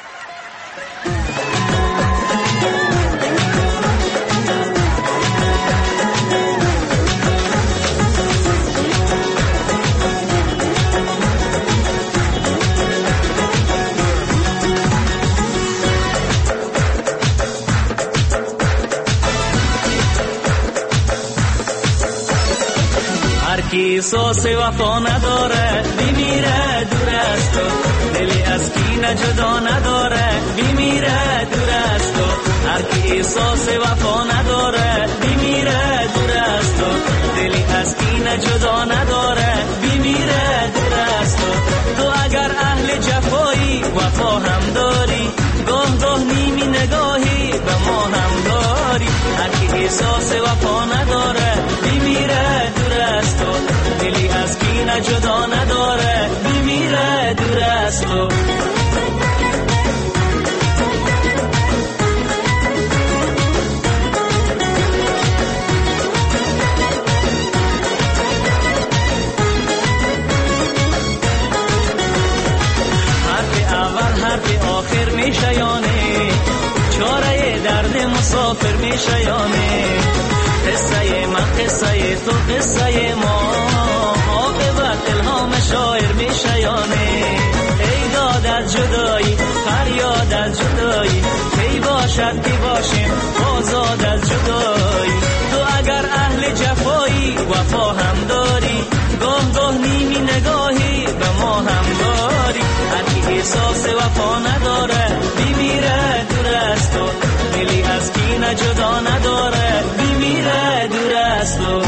احساس وفا نداره بیمیره دور از تو. دلی از کینه جدا نداره بیمیره دور از تو. هر کی احساس وفا نداره بیمیره دور از تو. دلی از کینه جدا نداره بیمیره دور از تو. تو اگر اهل جفایی وفا هم داری گاه گاه نیمی نگاهی به ما هم داری. هر کی احساس وفا نداره بیمیره دور از تو. دلی از کینه جدا نداره بیمیره دور از تو. حرف اول حرف آخر میشه یانه چاره درد مسافر میشه یانه. قصه من قصه تو قصه ما عاقبت الهام شاعر میشه یانه. ای داد از جدایی فریاد از جدایی کی باشد کی باشیم آزاد از جدایی. تو اگر اهل جفایی وفا هم داری گاه گاه نیمی نگاهی به ما هم داری. هر کی احساس وفا نداره بیمیره دور از تو. دلی از کینه جدا نداره بیمیره دور از تو.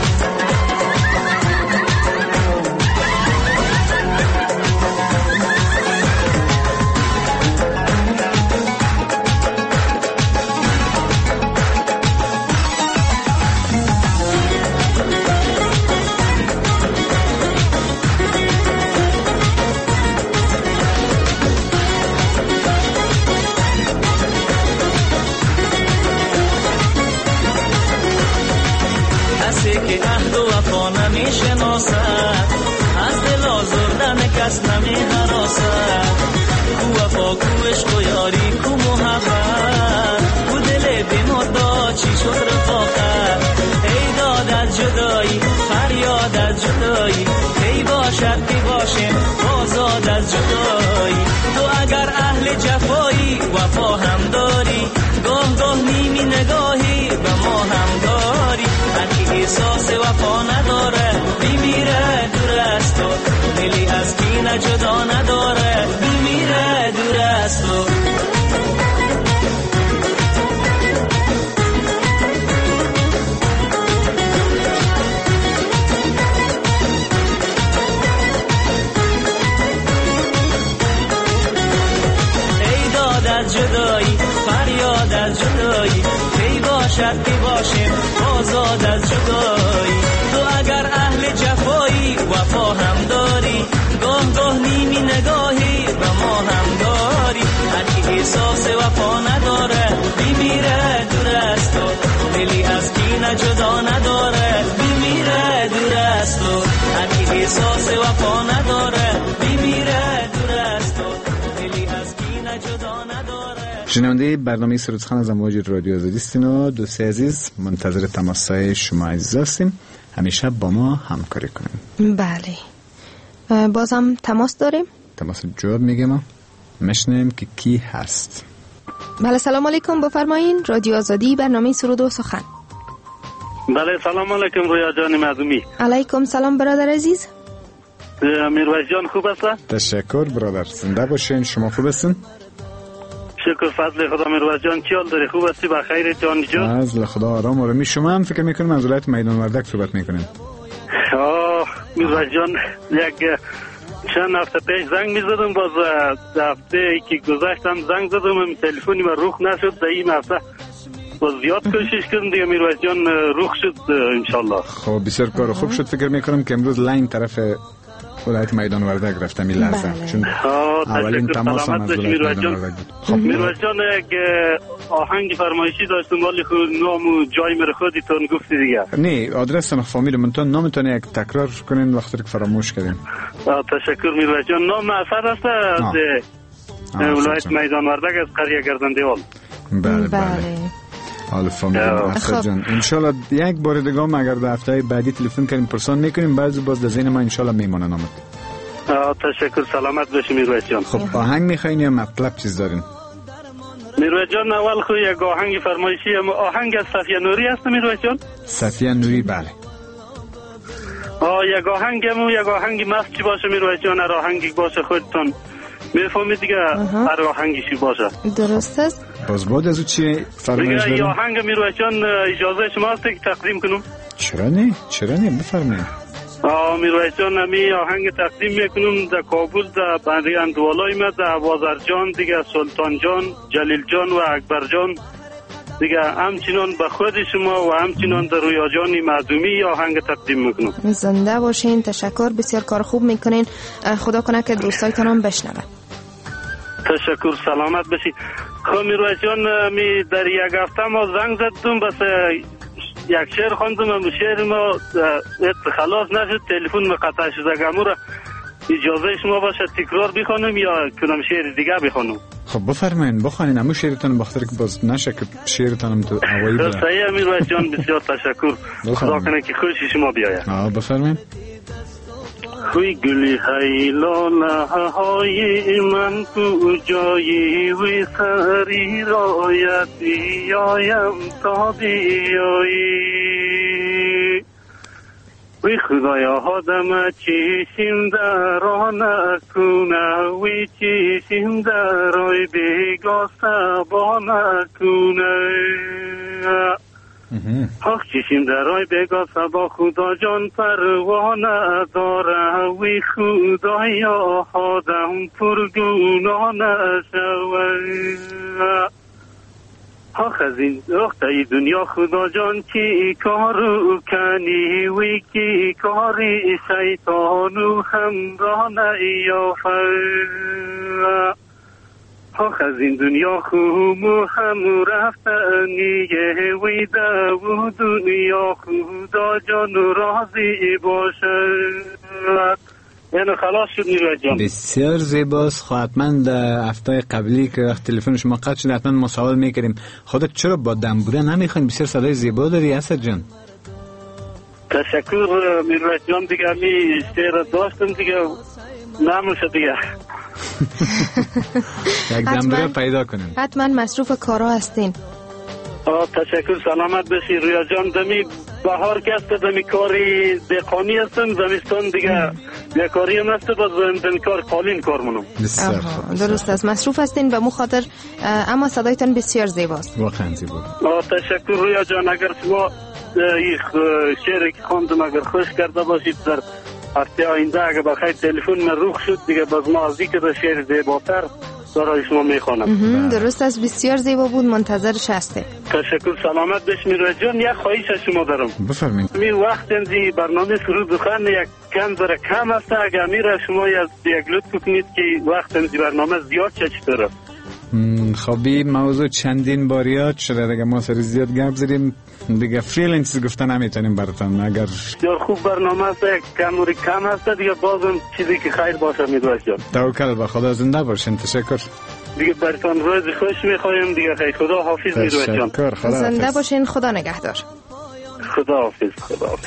از دل آزردن کس نمی حراسد. کو وفا کو عشق و یاری کو محبت کو دل بیمردا چی شد رفاقت. ای داد از جدایی فریاد از جدایی کی باشد کی باشیم آزاد از جدایی. تو اگر اهل جفایی وفا هم داری گاه گاه نیمی نگاهی به ما هم داری. جدایی فریاد از جدایی کی باشد که باشیم آزاد از جدایی تو اگر اهل جفایی وفا هم داری گاه گاه نیمی نگاهی به ما هم داری هر کی احساس وفا نداره بمیره دور از تو دلی از کینه جدا نداره بمیره دور از تو هر کی احساس وفا نداره بمیره دور از تو دلی از کینه جدا نداره. شنونده برنامه سرودخان از امواج رادیو آزادی هستین و دوست عزیز منتظر تماس‌های شما عزیز هستیم. همیشه با ما همکاری کنیم. بله بازم تماس داریم. تماس جواب میگم ما مشنیم که کی هست. بله سلام علیکم بفرمایین. رادیو آزادی برنامه سرود و سخن. بله سلام علیکم رویا جان معظومی. علیکم سلام برادر عزیز. میرویس جان خوب هست؟ تشکر برادر زنده باشین. شما خوب هستین؟ شکر فضل خدا. میرویس جان چی حال داری؟ خوب هستی؟ بخیر جان جان؟ از خدا آرام و آرامی. شما هم فکر میکنم از ولایت میدان وردک صحبت میکنین. میرویس جان یک چند هفته پیش زنگ میزدم باز هفته ای که گذشتم زنگ زدم تلفنی من روخ نشد. در این هفته باز زیاد کوشش کردم دیگه میرویس جان روخ شد انشالله. خب بسیار کار خوب شد. فکر میکنم که امروز لاین طرف ولایت میدان وردک رفتم این لحظه چون اولین تماس هم از ولایت میدان وردک بود. خب میرویس جان یک آهنگ فرمایشی داشتم ولی خود نام و جای مر خودتون گفتی دیگه. نه آدرس فامیل منتون نامتون یک تکرار کنین وقتی که فراموش کردین. تشکر میرویس جان. نام اثر است از ولایت میدان وردک از قریه گردنده‌وال. بله بله. حال فامیل اثر جان انشالله یک بار دیگه هم اگر در هفته بعدی تلفن کنیم پرسان میکنیم بعضی باز در ذهن ما انشالله میمونه نامت. تشکر سلامت باشی میرویس جان. خب آهنگ میخواین یا مطلب چیز دارین؟ میرویس جان اول خو یک آهنگ فرمایشی آهنگ از صفیه نوری هست میرویس جان. صفیه نوری بله. یک آهنگ مست چی باشه میرویس جان. هر آهنگی باشه خودتون میفهمید دیگه هر آهنگی چی باشه. درست است. باز بعد از او چی فرمایش دارین؟ دیگه آهنگ میرویس جان اجازه شماست که تقدیم کنم؟ چرا نه بفرمایید. میرویس جان می آهنگ تقدیم میکنم در کابل در بندی اندوالای ما در وازر جان دیگه سلطان جان جلیل جان و اکبر جان دیگه همچنان به خود شما و همچنان در رویا جان معظومی آهنگ تقدیم میکنم. زنده باشین. تشکر بسیار کار خوب میکنین. خدا کنه که دوستایتون هم بشنون. تشکر سلامت باشی. خب میرویس جان می در یک هفته ما زنگ زدم بس یک شعر خواندم و شعر ما خلاص نشد تلفن ما قطع شد. اگر اجازه شما باشه تکرار بخونم یا کنم شعر دیگه بخونم؟ خب بفرمایید بخونین همون شعرتون بخاطر که باز نشه که شعرتون هم تو هوایی بره. صحیح میرویس جان بسیار تشکر. خدا کنه که خوش شما بیاید. بفرمایید. خوی گلی های لاله های من کجایی وی سری رایت بیایم تا بیایی وی خدایا آدم چیشیم در آن نکنه وی چیشیم در آی بیگا سبا نکنه آخ چیشیم در آی بگا سبا خدا جان پروانه داره وی خدایا آدم پرگناه نشوه آخ از این ای دنیا خدا جان چی کارو کنی وی کی کاری شیطانو همراه نیافه آخ از این دنیا خومو هم رفتنیه وی دو دنیا خدا جان راضی باشه. یعنی خلاص شد میرویس جان. بسیار زیباست. خب حتما در هفته قبلی که وقت تلفن شما قطع شد حتما ما سوال میکردیم خودت چرا با دنبوره نمیخوین؟ بسیار صدای زیبا داری اسد جان. تشکر میرویس جان. دیگه می شعر داشتم دیگه نمیشه دیگه. یک دنبوره پیدا کنیم. حتما مصروف کارا هستین. تشکر سلامت بشی رویا جان. دمی بهار که دمی کاری دقانی هستم زمستان دیگه بیکاری هم هست باز دمی کار قالین کار منم. درست است مصروف هستین و مخاطر اما صدایتان بسیار زیباست. واقعا زیبا. تشکر رویا جان. اگر شما این شعری که خواندم اگر خوش کرده باشید در هفته آینده اگر بخیر تلفن من روخ شد دیگه باز ما از دیگه در شعر زیباتر برای شما میخوانم. درست است، بسیار زیبا بود، منتظرش هستیم. تشکر، سلامت بش. میرویس جان یک خواهش از شما دارم. بفرمایید. می وقت انزی برنامه سرود بخوان یک کم ذره کم است، اگر میره شما یک لطف کنید که وقت انزی برنامه زیاد چطوره. خب این موضوع چندین باریات شده دیگه، ما سر زیاد گپ زدیم دیگه، فعلا چیز گفتن نمیتونیم براتون. اگر بسیار خوب برنامه است، کم هست دیگه، بازم چیزی که خیر باشه. میرویس جان توکل به خدا، زنده باشین. تشکر دیگه، براتون روز خوش میخوایم دیگه. خیر، خدا حافظ میرویس جان. تشکر، زنده باشین، خدا نگهدار. خدا حافظ. خدا حافظ.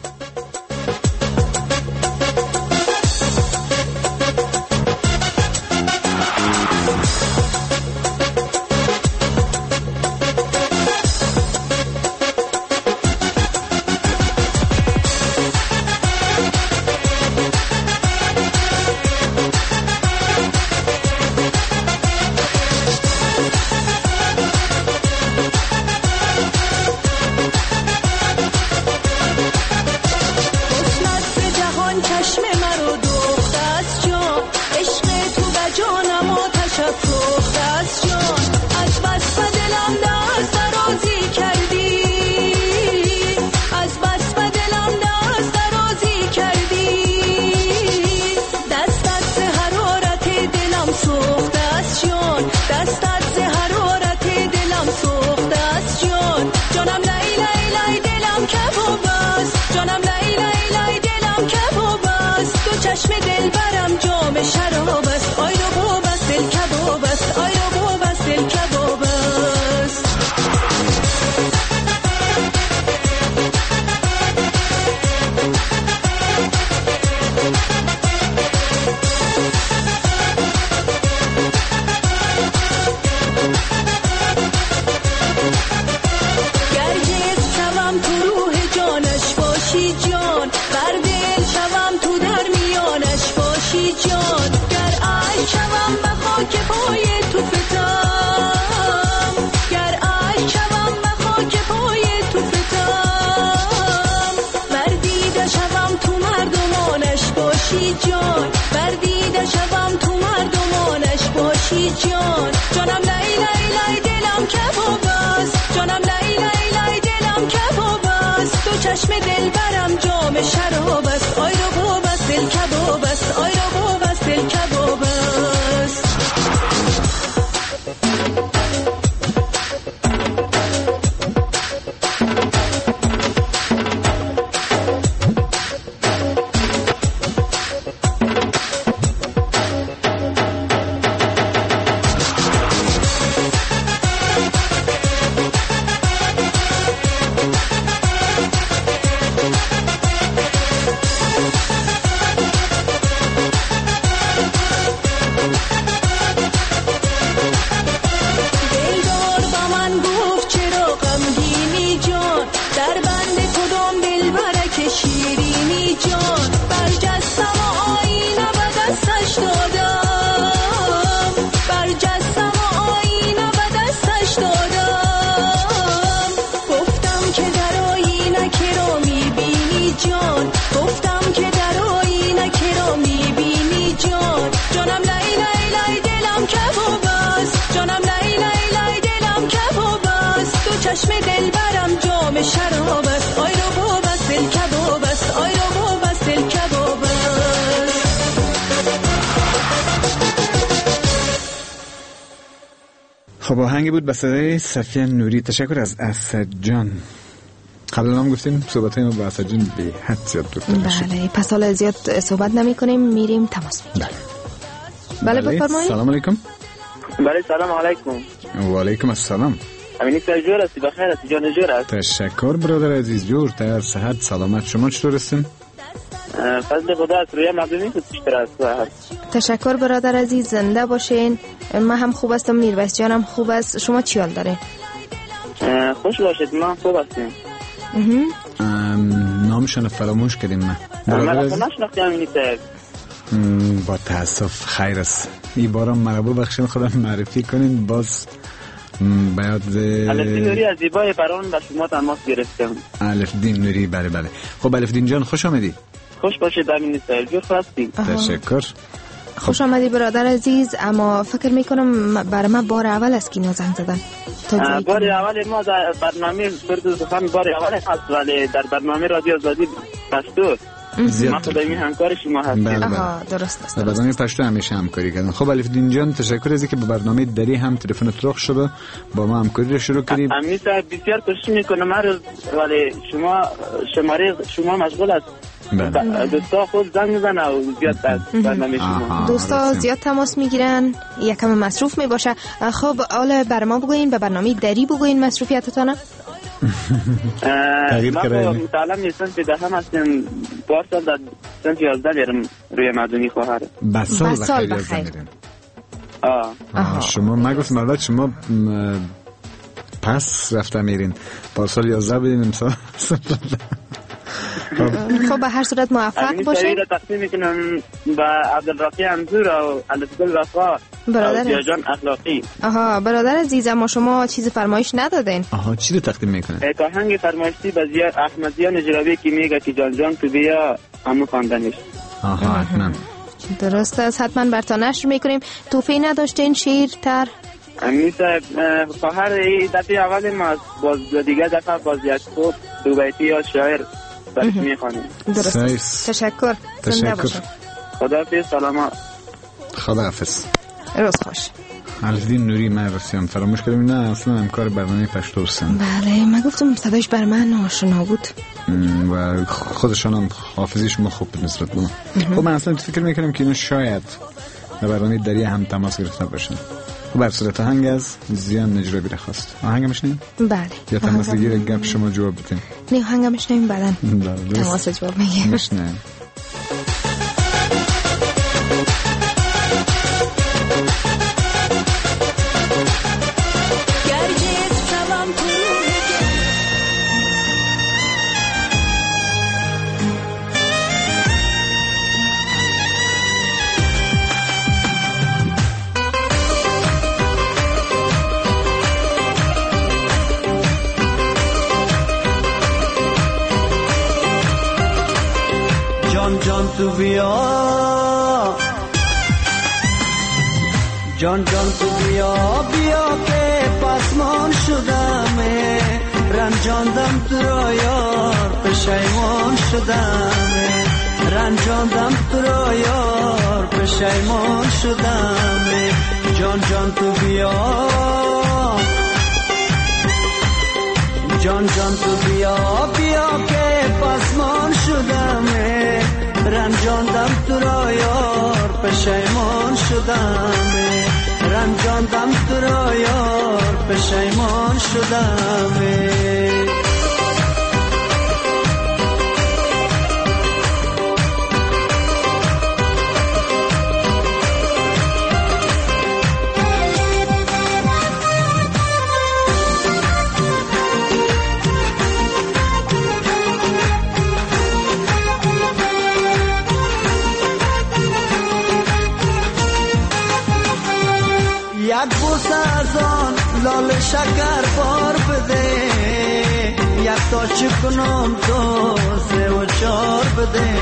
خب آهنگی بود به صدای صفیه نوری. تشکر از اسد جان. قبلا هم گفتیم صحبت های ما با اسد جان به حد زیاد بود. بله، پس حالا زیاد صحبت نمی کنیم، میریم تماس میگیریم. بله بفرمایید. سلام علیکم. بله سلام علیکم. و علیکم السلام. امینی جور هستی؟ بخیر هستی؟ جان جور هست؟ تشکر برادر عزیز، جور تر، صحت سلامت. شما چطور هستین؟ فضل خدا است. روی مقدمی تو چطور هست؟ تشکر برادر عزیز، زنده باشین. من هم خوب هستم، میرویس جانم خوب است. شما چی حال داره؟ خوش باشید، ما خوب هستیم. نامشون فراموش کردیم. من برادر عزیز نشناختم امینی صاحب. با تاسف خیر است. این بارم مرحبا بخشین، خودم معرفی کنین. باز باید الفدین نوری از زیبای بران به شما تماس گرفتم. الفدین نوری، بله بله. خب الفدین جان خوش آمدی. خوش باشید امینی صاحب، جور هستید؟ تشکر. خوش آمدی برادر عزیز. اما فکر میکنم برای ما بار اول است که اینا زنگ زدن. بار اول ما در برنامه فرد سخن بار اول هست، ولی در برنامه رادیو آزادی پشتو ما خدایمی همکار شما هستیم. آها درست است. در برنامه پشتو همیشه همکاری کردن. خب الف دین جان تشکر از اینکه به برنامه دری هم تلفن رخ شده با ما همکاری رو شروع کردید. امیسا بسیار کوشش میکنم ولی شما مشغول است. دوستا خود زنگ میزنن و زیاد برنامه شما دوستا زیاد تماس میگیرن، یکم مصروف میباشه. خب حالا بر ما بگوین، به برنامه دری بگوین مصروفیتتان. ما متعلم نیستم که ده هم هستیم. پارسال در سنت 11 میرم روی مدنی خواهر. بسال بخیر. شما ما گفتم اول شما پس رفته میرین. پارسال 11 بدین امسال. خب به هر صورت موفق باشه. این تقسیم میکنم با عبدالرقی انزور و الفگل وفا و زیاجان اخلاقی. آها برادر عزیز، اما شما چیز فرمایش ندادین. آها چی رو تقدیم میکنه؟ آهنگ فرمایشی با احمدیان نجرابی که میگه که جان جان تو بیا همون خواندنش. آها حتما درست است، حتما براتون نشر میکنیم. توفی نداشتین شعر تر؟ امیسا خواهر ای دفعه اول ما باز دیگه دفعه باز یک خوب دو بیتی یا شاعر برش میخوانیم. درست. تشکر. خداحافظ. سلامات. خداحافظ. روز خوش. الدین نوری من رسیم فراموش کردم نه اصلا همکار برنامه پشتو هستم. بله من گفتم صدایش بر من آشنا بود و خودشان هم حافظیش ما خوب نسبت به من. خب من اصلا فکر میکنم که اینا شاید به برنامه دری هم تماس گرفته باشن. بر صورت آهنگ از زیان نجرابی را خواست. آهنگ میشنیم؟ بله. یا تماس گیر گپ شما جواب بدین؟ نه آهنگ میشنیم بعدن تماس جواب میگیم. میشنیم. تو بیا جان تو بیا که پسمان شدم رنجاندم تو را یار پشیمان شدم رنجاندم تو را یار پشیمان شدم جان تو بیا جان تو بیا که پسمان شدم رنجاندم تو را یار پشیمان شدم رنجاندم تو را یار پشیمان شدم یک بوسه از آن لال شکر بار بده یک تا چکنم دو سه و چار بده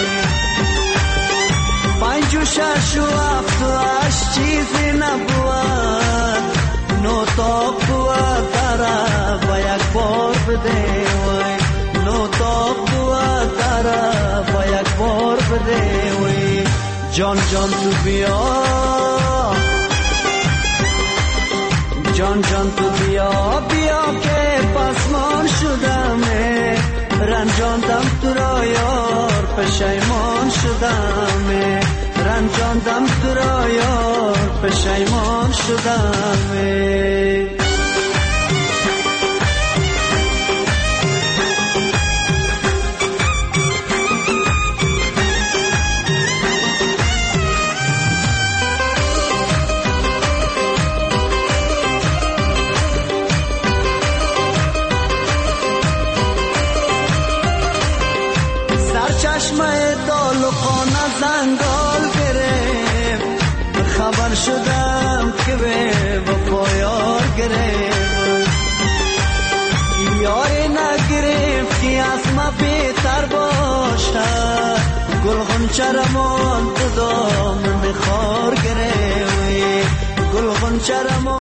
پنج و شش و هفت و هشت چیزی نبود نو تا بود طرف و یک بار بده نو تا بود طرف و یک بار بده جان تو بیا جان تو بیا که پسمان شدم رنجاندم تو را یار پشیمان شدم رنجاندم تو را یار پشیمان شدم چشمه دالقانه زنگال گرفت خبر شدم که به وفایار گرفت یاری نگرفت که از ما بهتر باشد گل غنچرمان تو دامن خار گره گل غنچرمان